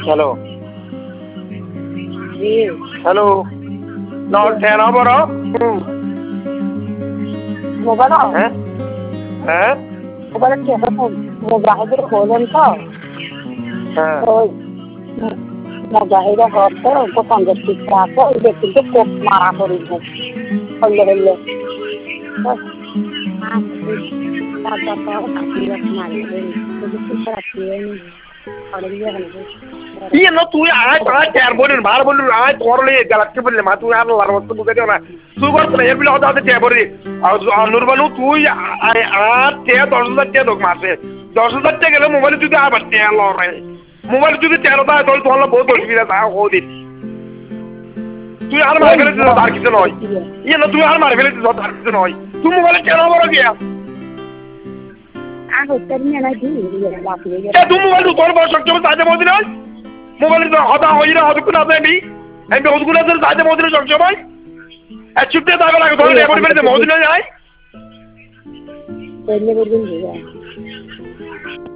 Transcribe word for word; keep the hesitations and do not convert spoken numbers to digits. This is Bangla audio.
হ্যালো হ্যালো না ঠেনা বড় মোবাইল হ্যাঁ হ্যাঁ মোবাইলের টেপা মুজাহিদের হলেন তো হ্যাঁ ওই মুজাহিদের হতে ওকে পঞ্চাশ টিকা আছে ওই কিন্তু কোপ মারা করি হইলে হইলে ইয়ে না তুই আয় আয় চার বলেন ভার বলুন আয় করলে গালাক্তি বললে মা তুই আর লার মস্ত বুঝে দিও না তুই কর না এর বিলে হতে হতে চার বলি আর নুরবানু তুই আর তে দশ হাজার টাকা দোক মাসে দশ হাজার টাকা গেলে মোবাইল যদি আবার টাকা লড়াই মোবাইল যদি তেরো দেয় তাহলে তোমার বহুত অসুবিধা তা ওদিন তুই আর মার ফেলে দিস আর কিছু নয় ইয়ে না তুই আর মার ফেলে দিস আর কিছু নয় তুই মোবাইলে কেন বড় গিয়া তুই মোবাইল তোর বড় সক্ষম সাহায্য মধ্যে নয় মোবাইল হতা হই না হতক্ষণ আছে আমি আমি হতক্ষণ আছে সাহায্য মধ্যে সক্ষম হয় এক ছুটতে যাবে লাগে ধরে এমন মেরেছে মধ্যে নয় যায়